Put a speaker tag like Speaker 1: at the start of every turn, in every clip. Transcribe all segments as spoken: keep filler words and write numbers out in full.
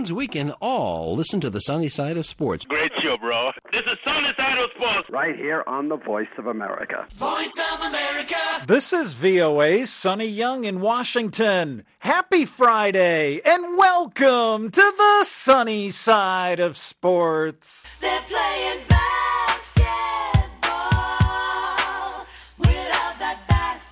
Speaker 1: means we can all listen to the sunny side of sports.
Speaker 2: Great show, bro. This is Sunny Side of Sports.
Speaker 3: Right here on the Voice of America.
Speaker 4: Voice of America.
Speaker 5: This is V O A's Sonny Young in Washington. Happy Friday, and welcome to the sunny side of sports.
Speaker 4: They're playing basketball without that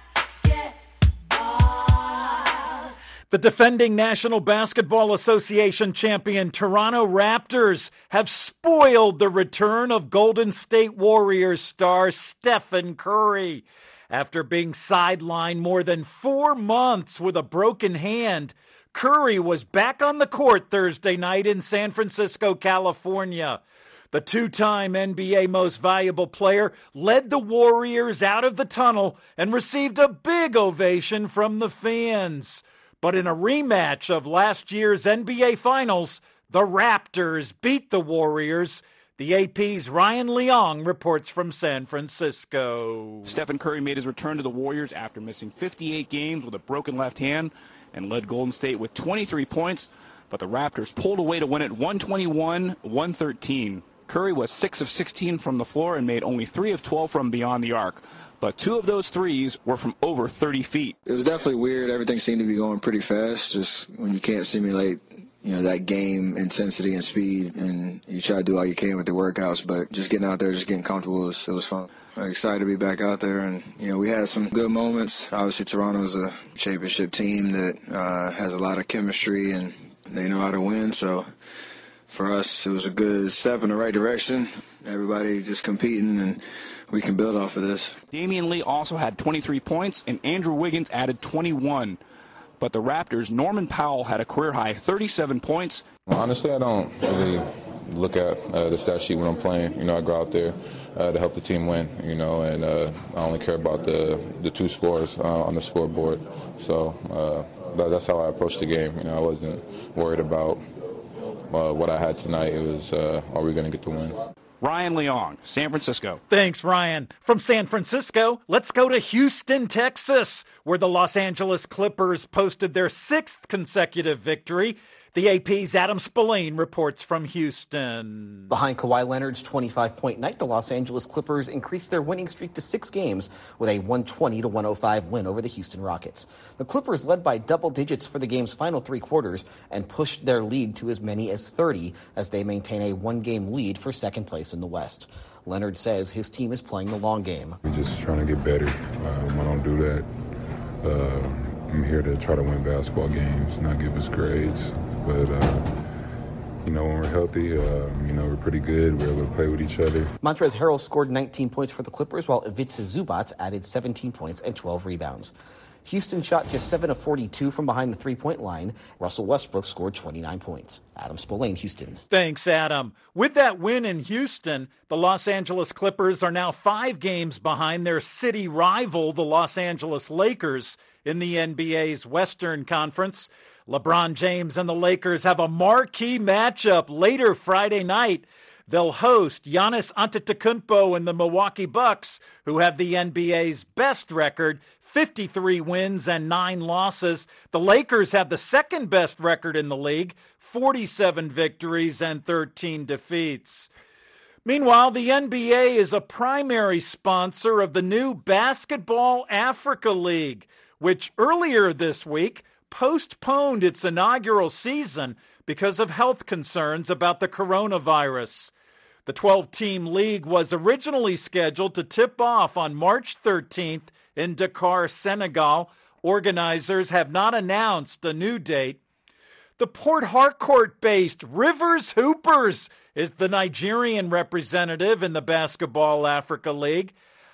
Speaker 4: basketball.
Speaker 5: The defending National Basketball Association champion Toronto Raptors have spoiled the return of Golden State Warriors star Stephen Curry. After being sidelined more than four months with a broken hand, Curry was back on the court Thursday night in San Francisco, California. The two-time N B A Most Valuable Player led the Warriors out of the tunnel and received a big ovation from the fans. But in a rematch of last year's N B A Finals, the Raptors beat the Warriors. The A P's Ryan Leong reports from San Francisco.
Speaker 6: Stephen Curry made his return to the Warriors after missing fifty-eight games with a broken left hand and led Golden State with twenty-three points, but the Raptors pulled away to win it one twenty-one to one thirteen. Curry was six of sixteen from the floor and made only three of twelve from beyond the arc, but two of those threes were from over thirty feet.
Speaker 7: It was definitely weird. Everything seemed to be going pretty fast, just when you can't simulate, you know, that game intensity and speed, and you try to do all you can with the workouts, but just getting out there, just getting comfortable, it was, it was fun. I'm excited to be back out there, and, you know, we had some good moments. Obviously, Toronto is a championship team that uh, has a lot of chemistry, and they know how to win, so for us, it was a good step in the right direction. Everybody just competing, and we can build off of this.
Speaker 6: Damian Lee also had twenty-three points, and Andrew Wiggins added twenty-one. But the Raptors' Norman Powell had a career-high thirty-seven points.
Speaker 8: Honestly, I don't really look at uh, the stat sheet when I'm playing. You know, I go out there uh, to help the team win, you know, and uh, I only care about the, the two scores uh, on the scoreboard. So uh, that, that's how I approach the game. You know, I wasn't worried about uh, what I had tonight. It was, uh, are we going to get the win?
Speaker 6: Ryan Leong, San Francisco.
Speaker 5: Thanks, Ryan. From San Francisco, let's go to Houston, Texas, where the Los Angeles Clippers posted their sixth consecutive victory. The A P's Adam Spillane reports from Houston.
Speaker 9: Behind Kawhi Leonard's twenty-five-point night, the Los Angeles Clippers increased their winning streak to six games with a one twenty to one oh five win over the Houston Rockets. The Clippers led by double digits for the game's final three quarters and pushed their lead to as many as thirty as they maintain a one-game lead for second place in the West. Leonard says his team is playing the long game.
Speaker 8: We're just trying to get better. Um, I don't do that. Uh, I'm here to try to win basketball games, not give us grades. But, uh, you know, when we're healthy, uh, you know, we're pretty good. We're able to play with each other.
Speaker 9: Montrezl Harrell scored nineteen points for the Clippers, while Ivica Zubac added seventeen points and twelve rebounds. Houston shot just seven of forty-two from behind the three-point line. Russell Westbrook scored twenty-nine points. Adam Spillane, Houston.
Speaker 5: Thanks, Adam. With that win in Houston, the Los Angeles Clippers are now five games behind their city rival, the Los Angeles Lakers, in the N B A's Western Conference. LeBron James and the Lakers have a marquee matchup later Friday night. They'll host Giannis Antetokounmpo and the Milwaukee Bucks, who have the N B A's best record, fifty-three wins and nine losses. The Lakers have the second best record in the league, forty-seven victories and thirteen defeats. Meanwhile, the N B A is a primary sponsor of the new Basketball Africa League, which earlier this week postponed its inaugural season because of health concerns about the coronavirus. The twelve-team league was originally scheduled to tip off on March thirteenth in Dakar, Senegal. Organizers have not announced a new date. The Port Harcourt-based Rivers Hoopers is the Nigerian representative in the Basketball Africa League.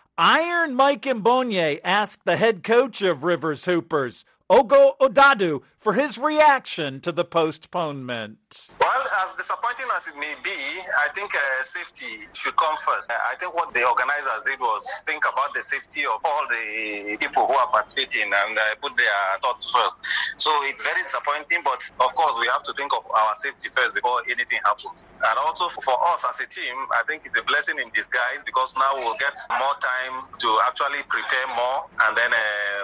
Speaker 5: Iron Mike Mbonye asked the head coach of Rivers Hoopers, Ogo Odadu, for his reaction to the postponement.
Speaker 10: Well, as disappointing as it may be, I think uh, safety should come first. I think what the organizers did was think about the safety of all the people who are participating and uh, put their thoughts first. So it's very disappointing, but of course we have to think of our safety first before anything happens. And also for us as a team, I think it's a blessing in disguise because now we'll get more time to actually prepare more and then uh,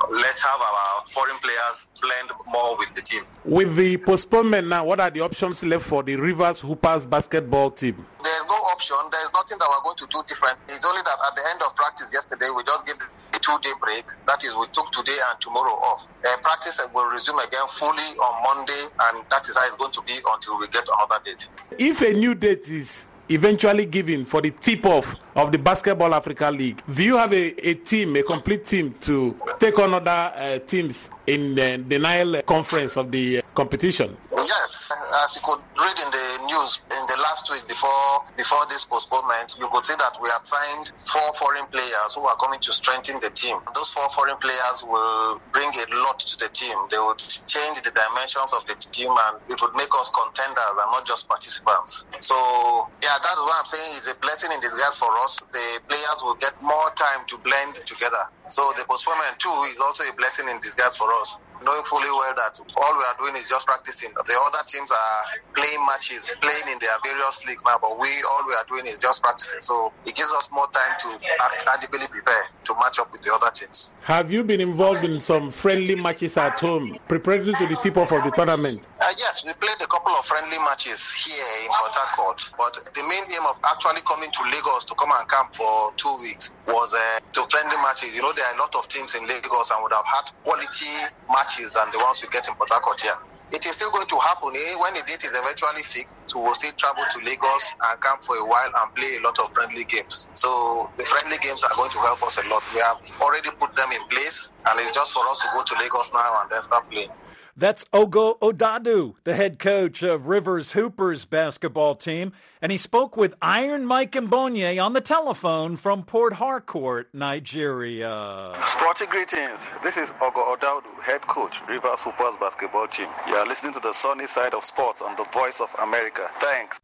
Speaker 10: let's have our foreign players blend more with the team.
Speaker 11: With the postponement now, what are the options left for the Rivers Hoopers basketball team?
Speaker 10: There's no option. There's nothing that we're going to do different. It's only that at the end of practice yesterday, we just gave a two-day break. That is, we took today and tomorrow off. Uh, practice will resume again fully on Monday, and that is how it's going to be until we get another date.
Speaker 11: If a new date is eventually given for the tip-off of the Basketball Africa League, do you have a, a team, a complete team to take on other uh, teams in uh, the Nile conference of the uh, competition?
Speaker 10: Yes, as you could read in the news in the last week before before this postponement, you could see that we have signed four foreign players who are coming to strengthen the team. Those four foreign players will bring a lot to the team. They would change the dimensions of the team, and it would make us contenders and not just participants. So, yeah, that's what I'm saying is a blessing in disguise for us. The players will get more time to blend together. So the postponement too is also a blessing in disguise for us, knowing fully well that all we are doing is just practicing. The other teams are playing matches, playing in their various leagues now, but we, all we are doing is just practicing. So it gives us more time to act, adequately prepare to match up with the other teams.
Speaker 11: Have you been involved in some friendly matches at home, preparatory to the tip-off of the tournament?
Speaker 10: Uh, yes, we played a couple of friendly matches here in Port Harcourt, but the main aim of actually coming to Lagos to come and camp for two weeks was uh, to friendly matches. You know, there are a lot of teams in Lagos and would have had quality matches than the ones we get in Port Harcourt here. It is still going to happen eh? When the date is eventually fixed, so we'll still travel to Lagos and camp for a while and play a lot of friendly games. So the friendly games are going to help us a lot. We have already put them in place, and it's just for us to go to Lagos now and then start playing.
Speaker 5: That's Ogo Odadu, the head coach of Rivers Hoopers basketball team, and he spoke with Iron Mike Mbonye on the telephone from Port Harcourt, Nigeria.
Speaker 12: Sporty greetings. This is Ogo Odadu, head coach, Rivers Hoopers basketball team. You are listening to the sunny side of sports on the Voice of America. Thanks.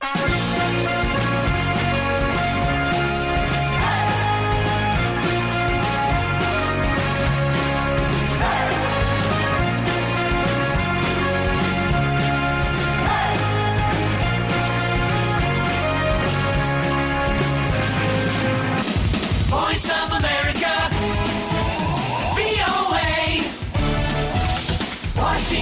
Speaker 4: Voice of America, V O A,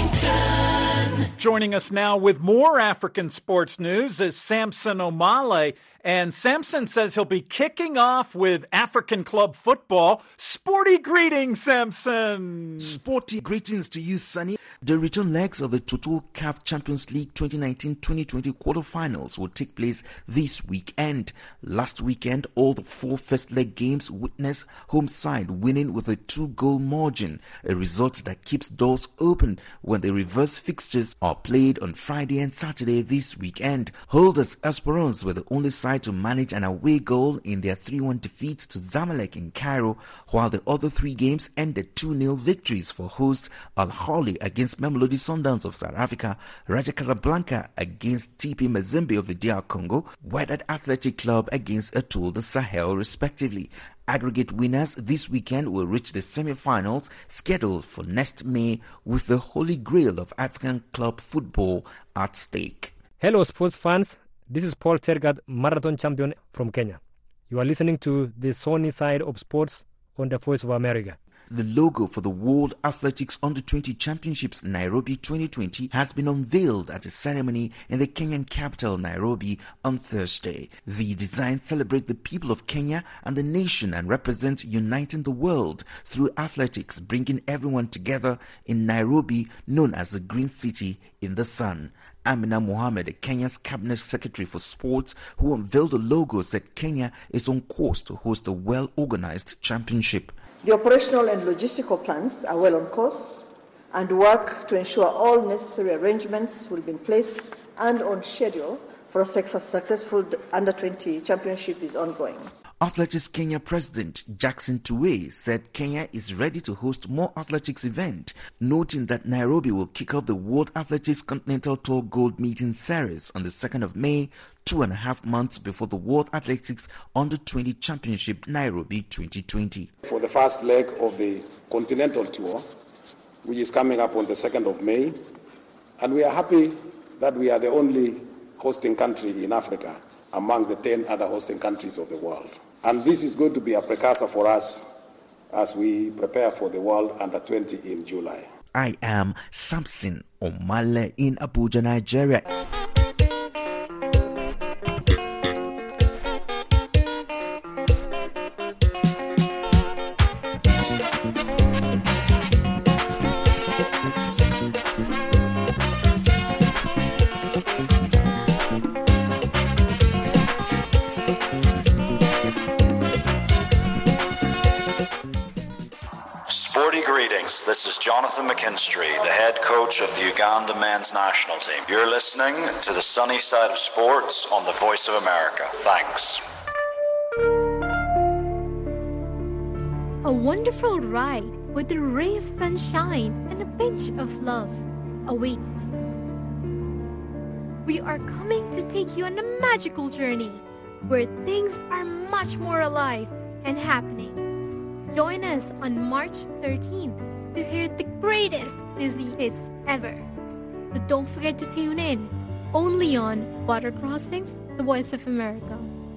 Speaker 4: Washington.
Speaker 5: Joining us now with more African sports news is Samson Omale. And Samson says he'll be kicking off with African club football. Sporty greetings, Samson.
Speaker 13: Sporty greetings to you, Sonny. The return legs of the Total C A F Champions League twenty nineteen twenty twenty quarterfinals will take place this weekend. Last weekend, all the four first leg games witnessed home side winning with a two-goal margin, a result that keeps doors open when the reverse fixtures are played on Friday and Saturday this weekend. Holders Esperance were the only side to manage an away goal in their three one defeat to Zamalek in Cairo, while the other three games ended two nil victories for host Al Ahly against Mamelodi Sundowns of South Africa, Raja Casablanca against T P Mazembe of the D R Congo, Wydad Athletic Club against Etoile du Sahel respectively. Aggregate winners this weekend will reach the semi-finals scheduled for next May, with the holy grail of African club football at stake.
Speaker 14: Hello sports fans, this is Paul Tergat, marathon champion from Kenya. You are listening to the sunny side of sports on the Voice of America.
Speaker 13: The logo for the World Athletics Under twenty Championships Nairobi twenty twenty has been unveiled at a ceremony in the Kenyan capital Nairobi on Thursday. The design celebrates the people of Kenya and the nation and represents uniting the world through athletics, bringing everyone together in Nairobi, known as the Green City in the Sun. Amina Mohammed, Kenya's Cabinet Secretary for Sports, who unveiled the logo, said Kenya is on course to host a well-organized championship.
Speaker 15: The operational and logistical plans are well on course, and work to ensure all necessary arrangements will be in place and on schedule for a successful under twenty championship is ongoing.
Speaker 13: Athletics Kenya President Jackson Tuwei said Kenya is ready to host more athletics events, noting that Nairobi will kick off the World Athletics Continental Tour Gold Meeting Series on the second of May, two and a half months before the World Athletics Under twenty Championship Nairobi twenty twenty.
Speaker 16: For the first leg of the Continental Tour, which is coming up on the second of May, and we are happy that we are the only hosting country in Africa among the ten other hosting countries of the world. And this is going to be a precursor for us as we prepare for the World Under twenty in July.
Speaker 13: I am Samson Omale in Abuja, Nigeria.
Speaker 17: Greetings. This is Jonathan McKinstry, the head coach of the Uganda men's national team. You're listening to the sunny side of sports on the Voice of America. Thanks.
Speaker 18: A wonderful ride with a ray of sunshine and a pinch of love awaits you. We are coming to take you on a magical journey where things are much more alive and happening. Join us on March thirteenth to hear the greatest Disney hits ever. So don't forget to tune in, only on Water Crossings, the Voice of America.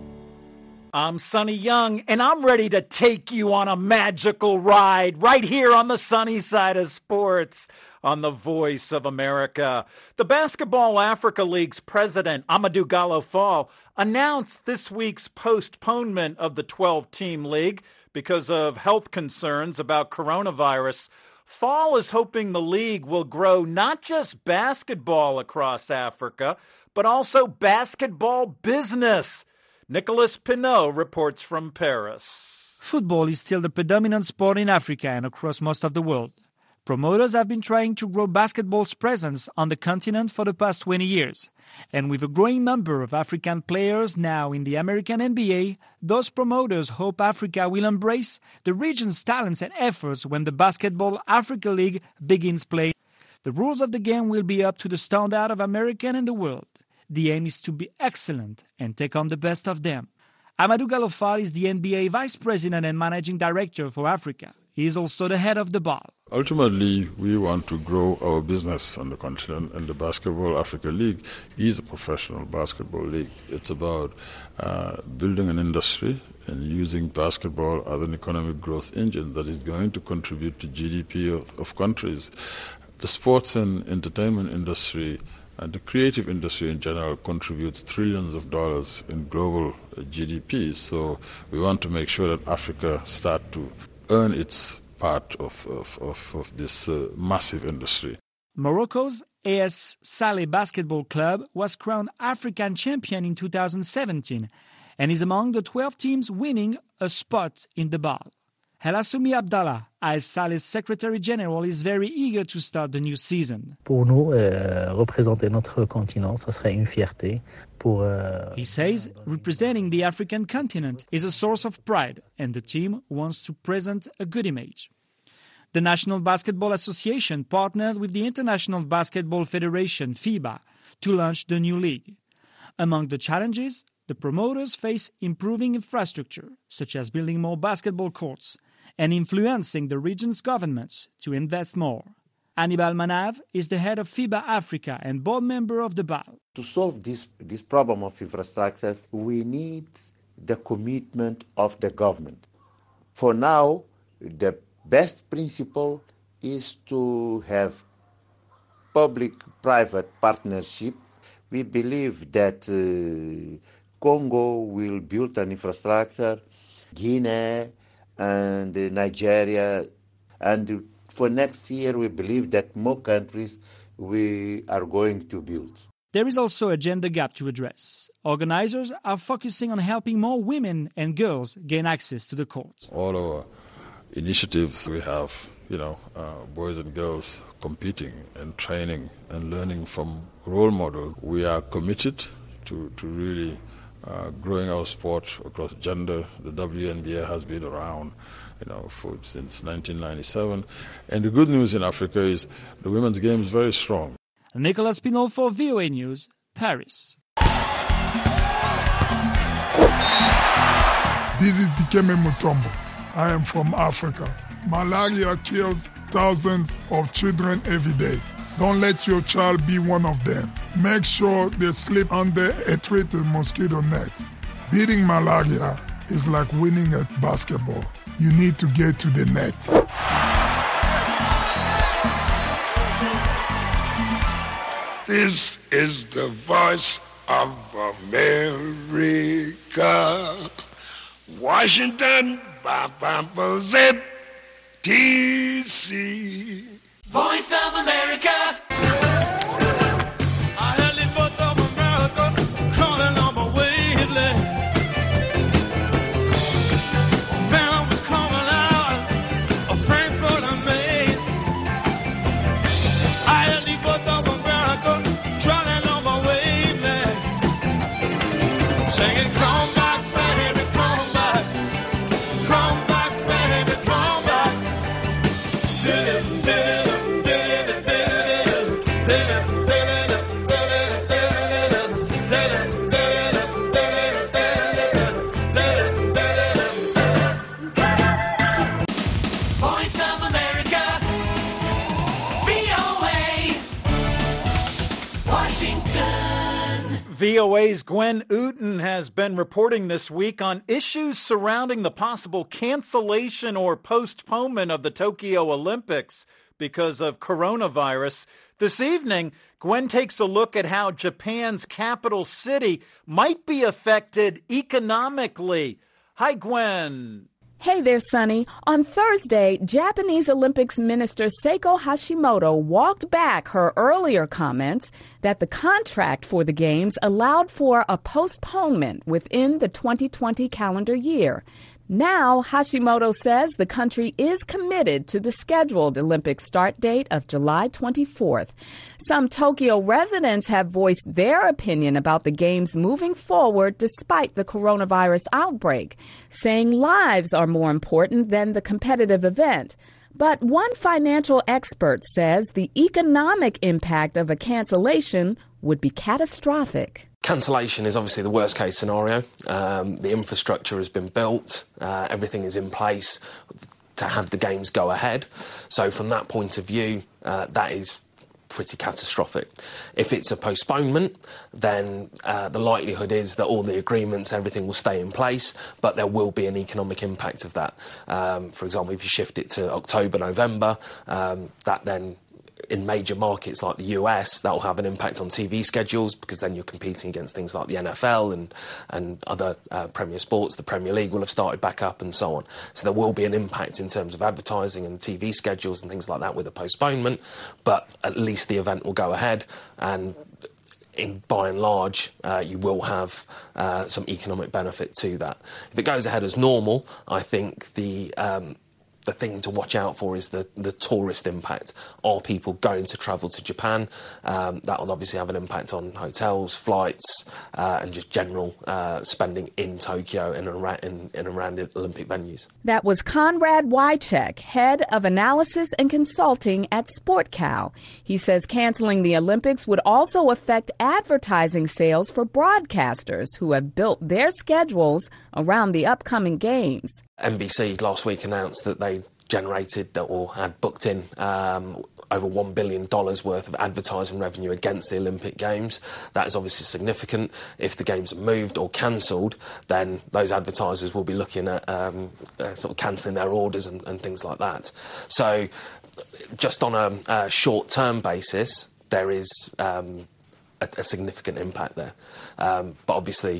Speaker 5: I'm Sonny Young, and I'm ready to take you on a magical ride right here on the sunny side of sports on the Voice of America. The Basketball Africa League's president, Amadou Gallo Fall, announced this week's postponement of the twelve-team league because of health concerns about coronavirus. Fall is hoping the league will grow not just basketball across Africa, but also basketball business. Nicholas Pinot reports from Paris.
Speaker 19: Football is still the predominant sport in Africa and across most of the world. Promoters have been trying to grow basketball's presence on the continent for the past twenty years. And with a growing number of African players now in the American N B A, those promoters hope Africa will embrace the region's talents and efforts when the Basketball Africa League begins play. The rules of the game will be up to the standard of American and the world. The aim is to be excellent and take on the best of them. Amadou Gallo Fall is the N B A Vice President and Managing Director for Africa. He is also the head of the B A L.
Speaker 20: Ultimately, we want to grow our business on the continent, and the Basketball Africa League is a professional basketball league. It's about uh, building an industry and using basketball as an economic growth engine that is going to contribute to G D P of, of countries. The sports and entertainment industry and the creative industry in general contributes trillions of dollars in global uh, G D P. So we want to make sure that Africa start to earn its part of, of, of, of this uh, massive industry.
Speaker 19: Morocco's A S Saleh Basketball Club was crowned African champion in two thousand seventeen and is among the twelve teams winning a spot in the B A L. Helasoumi Abdallah, A S Saleh's Secretary General, is very eager to start the new season.
Speaker 21: Pour nous, euh, représenter notre continent, ça serait une fierté. Pour, euh...
Speaker 19: He says representing the African continent is a source of pride, and the team wants to present a good image. The National Basketball Association partnered with the International Basketball Federation, FIBA, to launch the new league. Among the challenges, the promoters face improving infrastructure, such as building more basketball courts, and influencing the region's governments to invest more. Anibal Manav is the head of FIBA Africa and board member of the B A L.
Speaker 22: To solve this, this problem of infrastructure, we need the commitment of the government. For now, the best principle is to have public-private partnership. We believe that uh, Congo will build an infrastructure, Guinea and Nigeria, and for next year we believe that more countries we are going to build.
Speaker 19: There is also a gender gap to address. Organizers are focusing on helping more women and girls gain access to the court.
Speaker 20: All our initiatives, we have, you know, uh, boys and girls competing and training and learning from role models. We are committed to, to really uh, growing our sport across gender. The W N B A has been around, you know, for, since nineteen ninety-seven. And the good news in Africa is the women's game is very strong.
Speaker 19: Nicholas Pinot for V O A News, Paris.
Speaker 23: This is Dikeme Mutombo. I am from Africa. Malaria kills thousands of children every day. Don't let your child be one of them. Make sure they sleep under a treated mosquito net. Beating malaria is like winning at basketball. You need to get to the net.
Speaker 1: This is the voice of America. Washington, D C
Speaker 4: Voice of America. Singing, come back, baby, come back. Come back, baby, come back. Voice of America, V O A, Washington.
Speaker 5: V O A's Gwen Ooten has been reporting this week on issues surrounding the possible cancellation or postponement of the Tokyo Olympics because of coronavirus. This evening, Gwen takes a look at how Japan's capital city might be affected economically. Hi, Gwen.
Speaker 2: Hey there, Sonny. On Thursday, Japanese Olympics Minister Seiko Hashimoto walked back her earlier comments that the contract for the Games allowed for a postponement within the twenty twenty calendar year. Now, Hashimoto says the country is committed to the scheduled Olympic start date of July twenty-fourth. Some Tokyo residents have voiced their opinion about the Games moving forward despite the coronavirus outbreak, saying lives are more important than the competitive event. But one financial expert says the economic impact of a cancellation would be catastrophic.
Speaker 3: Cancellation is obviously the worst-case scenario. Um, the infrastructure has been built. Uh, everything is in place to have the Games go ahead. So from that point of view, uh, that is pretty catastrophic. If it's a postponement, then uh, the likelihood is that all the agreements, everything will stay in place, but there will be an economic impact of that. Um, for example, if you shift it to October, November, um, that then in major markets like the U S, that will have an impact on T V schedules because then you're competing against things like the N F L and, and other uh, Premier sports. The Premier League will have started back up and so on. So there will be an impact in terms of advertising and T V schedules and things like that with a postponement, but at least the event will go ahead and in, by and large, uh, you will have uh, some economic benefit to that. If it goes ahead as normal, I think the... Um, The thing to watch out for is the, the tourist impact. Are people going to travel to Japan? Um, that will obviously have an impact on hotels, flights, uh, and just general uh, spending in Tokyo and around, in, in around the Olympic venues.
Speaker 2: That was Conrad Wycheck, head of analysis and consulting at SportCal. He says canceling the Olympics would also affect advertising sales for broadcasters who have built their schedules around the upcoming games.
Speaker 3: N B C last week announced that they generated or had booked in um, over one billion dollars worth of advertising revenue against the Olympic Games. That is obviously significant. If the Games are moved or cancelled, then those advertisers will be looking at um, uh, sort of cancelling their orders and, and things like that. So just on a, a short-term basis, there is um, a, a significant impact there. Um, but obviously,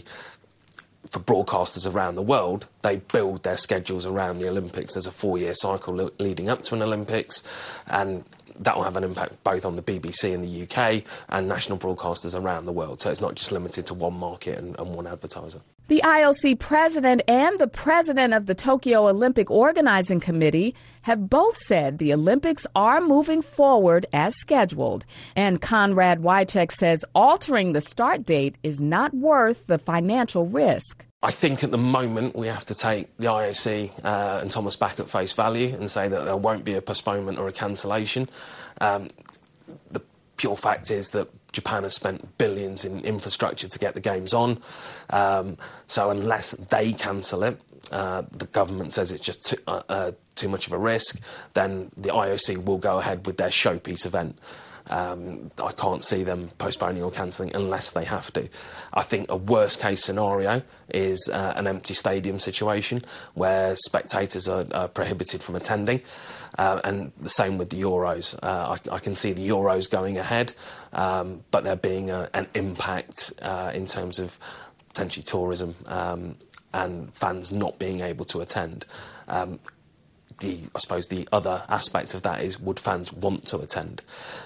Speaker 3: for broadcasters around the world, they build their schedules around the Olympics. There's a four-year cycle le- leading up to an Olympics, and that will have an impact both on the B B C in the U K and national broadcasters around the world. So it's not just limited to one market and, and one advertiser.
Speaker 2: The I O C president and the president of the Tokyo Olympic Organizing Committee have both said the Olympics are moving forward as scheduled. And Conrad Wycheck says altering the start date is not worth the financial risk.
Speaker 3: I think at the moment we have to take the I O C uh, and Thomas Bach at face value and say that there won't be a postponement or a cancellation. Um, the pure fact is that Japan has spent billions in infrastructure to get the Games on. Um, so unless they cancel it, uh, the government says it's just too, uh, uh, too much of a risk, then the I O C will go ahead with their showpiece event. Um, I can't see them postponing or cancelling unless they have to. I think a worst-case scenario is uh, an empty stadium situation where spectators are, are prohibited from attending, uh, and the same with the Euros. Uh, I, I can see the Euros going ahead, um, but there being a, an impact uh, in terms of potentially tourism um, and fans not being able to attend. Um, The, I suppose the other aspect of that is, would fans want to attend?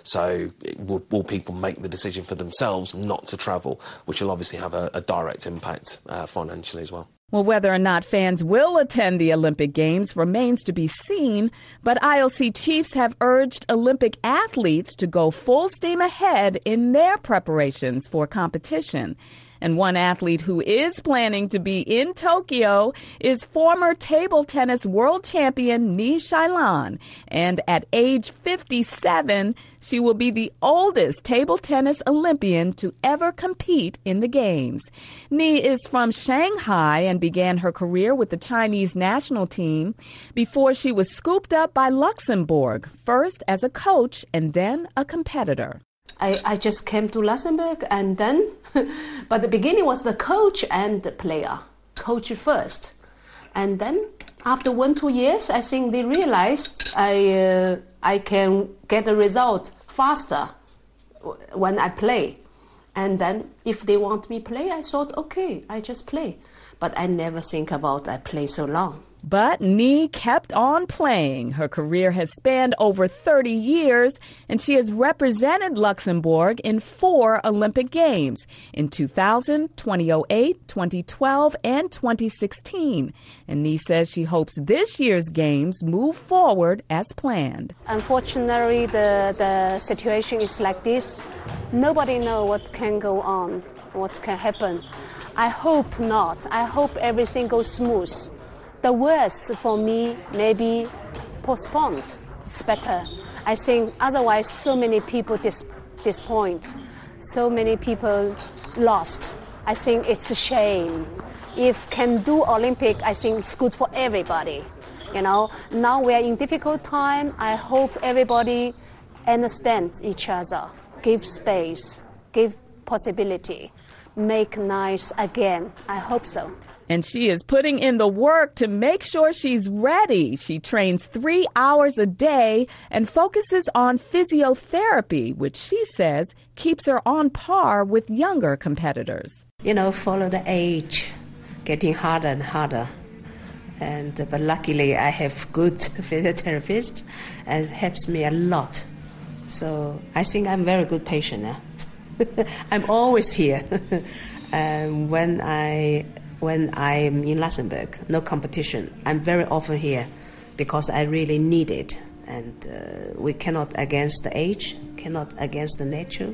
Speaker 3: So will, will people make the decision for themselves not to travel, which will obviously have a, a direct impact uh, financially as well.
Speaker 2: Well, whether or not fans will attend the Olympic Games remains to be seen, but I O C chiefs have urged Olympic athletes to go full steam ahead in their preparations for competition. And one athlete who is planning to be in Tokyo is former table tennis world champion Ni Shailan. And at age fifty-seven, she will be the oldest table tennis Olympian to ever compete in the Games. Ni is from Shanghai and began her career with the Chinese national team before she was scooped up by Luxembourg, first as a coach and then a competitor.
Speaker 6: I, I just came to Luxembourg and then, but the beginning was the coach and the player. Coach first. And then after one, two years, I think they realized I, uh, I can get a result faster when I play. And then if they want me play, I thought, okay, I just play. But I never think about I play so long.
Speaker 2: But Ni kept on playing. Her career has spanned over thirty years, and she has represented Luxembourg in four Olympic Games in two thousand, twenty oh eight, twenty twelve, and twenty sixteen. And Ni says she hopes this year's Games move forward as planned.
Speaker 6: Unfortunately, the, the situation is like this. Nobody knows what can go on, what can happen. I hope not. I hope everything goes smooth. The worst for me may be postponed. It's better. I think otherwise so many people dis- disappoint. So many people lost. I think it's a shame. If can do Olympic, I think it's good for everybody. You know, now we are in difficult time. I hope everybody understands each other, give space, give possibility, make nice again. I hope so.
Speaker 2: And she is putting in the work to make sure she's ready. She trains three hours a day and focuses on physiotherapy, which she says keeps her on par with younger competitors.
Speaker 6: You know, follow the age, getting harder and harder. And but luckily I have good physiotherapist and helps me a lot. So I think I'm a very good patient now. I'm always here. um, when I when I'm in Luxembourg, no competition, I'm very often here because I really need it. And uh, we cannot against the age, cannot against the nature.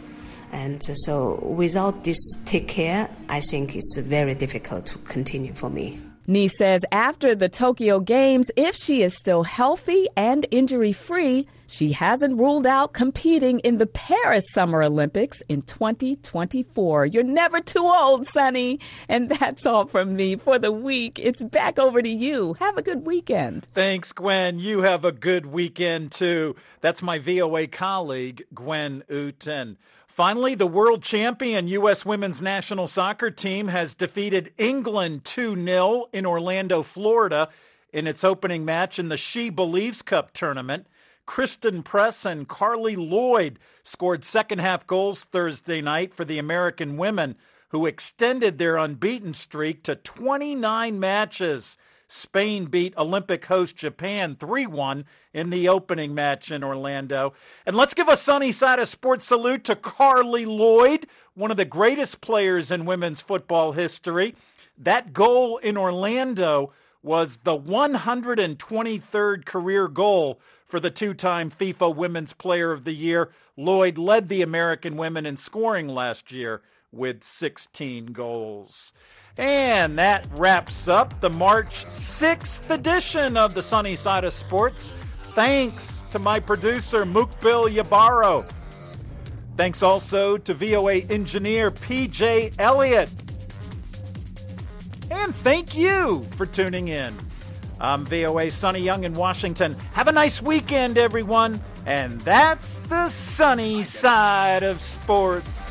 Speaker 6: And uh, so without this take care, I think it's very difficult to continue for me.
Speaker 2: Ni says after the Tokyo Games, if she is still healthy and injury-free, she hasn't ruled out competing in the Paris Summer Olympics in twenty twenty-four. You're never too old, Sonny. And that's all from me for the week. It's back over to you. Have a good weekend.
Speaker 5: Thanks, Gwen. You have a good weekend, too. That's my V O A colleague, Gwen Uten. Finally, the world champion U S women's national soccer team has defeated England two nil in Orlando, Florida, in its opening match in the She Believes Cup tournament. Kristen Press and Carly Lloyd scored second-half goals Thursday night for the American women, who extended their unbeaten streak to twenty-nine matches. Spain beat Olympic host Japan three one in the opening match in Orlando. And let's give a sunny side of sports salute to Carly Lloyd, one of the greatest players in women's football history. That goal in Orlando was the one hundred twenty-third career goal for the two-time FIFA Women's Player of the Year. Lloyd led the American women in scoring last year with sixteen goals. And that wraps up the March sixth edition of the Sunny Side of Sports. Thanks to my producer, Mukbil Yabaro. Thanks also to V O A engineer P J Elliott. And thank you for tuning in. I'm V O A's Sonny Young in Washington. Have a nice weekend, everyone. And that's the sunny side of sports.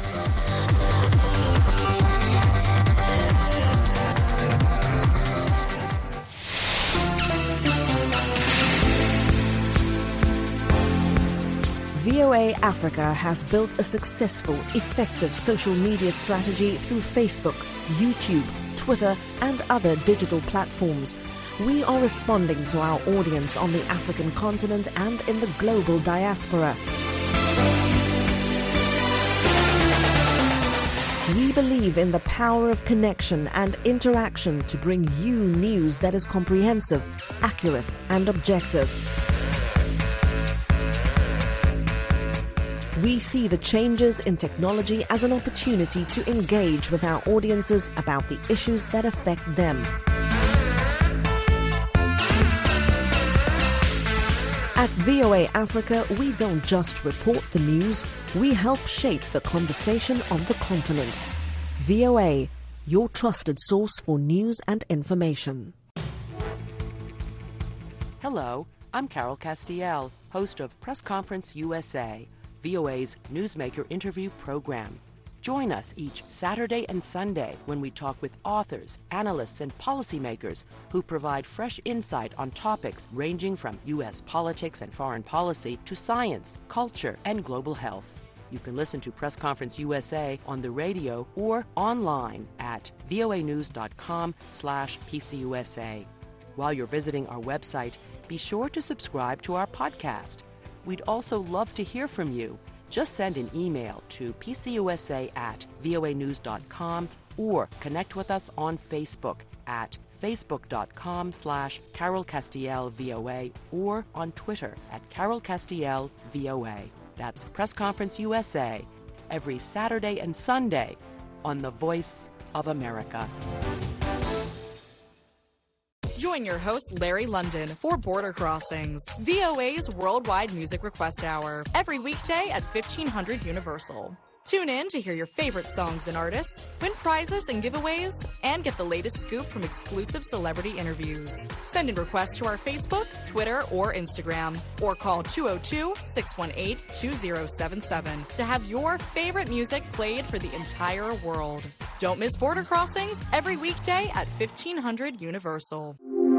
Speaker 7: V O A Africa has built a successful, effective social media strategy through Facebook, YouTube, Twitter, and other digital platforms. We are responding to our audience on the African continent and in the global diaspora. We believe in the power of connection and interaction to bring you news that is comprehensive, accurate, and objective. We see the changes in technology as an opportunity to engage with our audiences about the issues that affect them. At V O A Africa, we don't just report the news, we help shape the conversation on the continent. V O A, your trusted source for news and information.
Speaker 8: Hello, I'm Carol Castiel, host of Press Conference U S A, V O A's Newsmaker interview program. Join us each Saturday and Sunday when we talk with authors, analysts, and policymakers who provide fresh insight on topics ranging from U S politics and foreign policy to science, culture, and global health. You can listen to Press Conference U S A on the radio or online at voanews.com slash PCUSA. While you're visiting our website, be sure to subscribe to our podcast. We'd also love to hear from you. Just send an email to pcusa at voanews dot com or connect with us on Facebook at facebook.com slash Carol Castiel VOA or on Twitter at Carol Castiel VOA. That's Press Conference U S A every Saturday and Sunday on The Voice of America.
Speaker 9: Join your host, Larry London, for Border Crossings, V O A's worldwide music request hour, every weekday at fifteen hundred Universal. Tune in to hear your favorite songs and artists, win prizes and giveaways, and get the latest scoop from exclusive celebrity interviews. Send in requests to our Facebook, Twitter, or Instagram, or call two oh two, six one eight, two oh seven seven to have your favorite music played for the entire world. Don't miss Border Crossings every weekday at fifteen hundred Universal.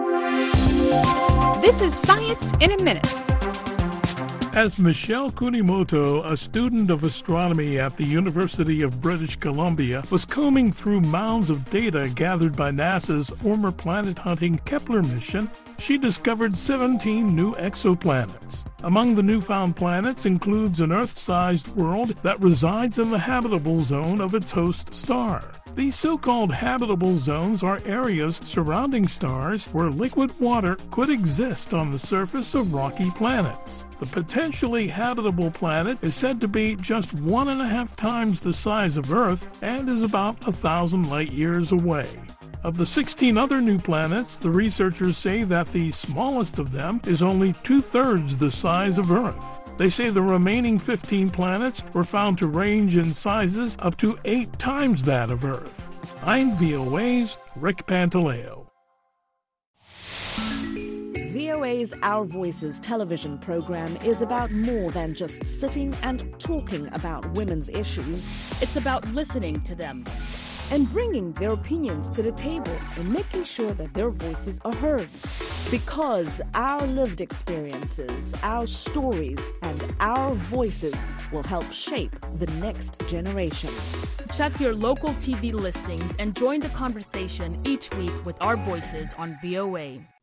Speaker 24: This is Science in a Minute.
Speaker 25: As Michelle Kunimoto, a student of astronomy at the University of British Columbia, was combing through mounds of data gathered by NASA's former planet-hunting Kepler mission, she discovered seventeen new exoplanets. Among the newfound planets includes an Earth-sized world that resides in the habitable zone of its host star. These so-called habitable zones are areas surrounding stars where liquid water could exist on the surface of rocky planets. The potentially habitable planet is said to be just one and a half times the size of Earth and is about a thousand light years away. Of the sixteen other new planets, the researchers say that the smallest of them is only two-thirds the size of Earth. They say the remaining fifteen planets were found to range in sizes up to eight times that of Earth. I'm V O A's Rick Pantaleo.
Speaker 7: V O A's Our Voices television program is about more than just sitting and talking about women's issues.
Speaker 26: It's about listening to them
Speaker 7: and bringing their opinions to the table and making sure that their voices are heard. Because our lived experiences, our stories, and our voices will help shape the next generation.
Speaker 26: Check your local T V listings and join the conversation each week with our voices on V O A.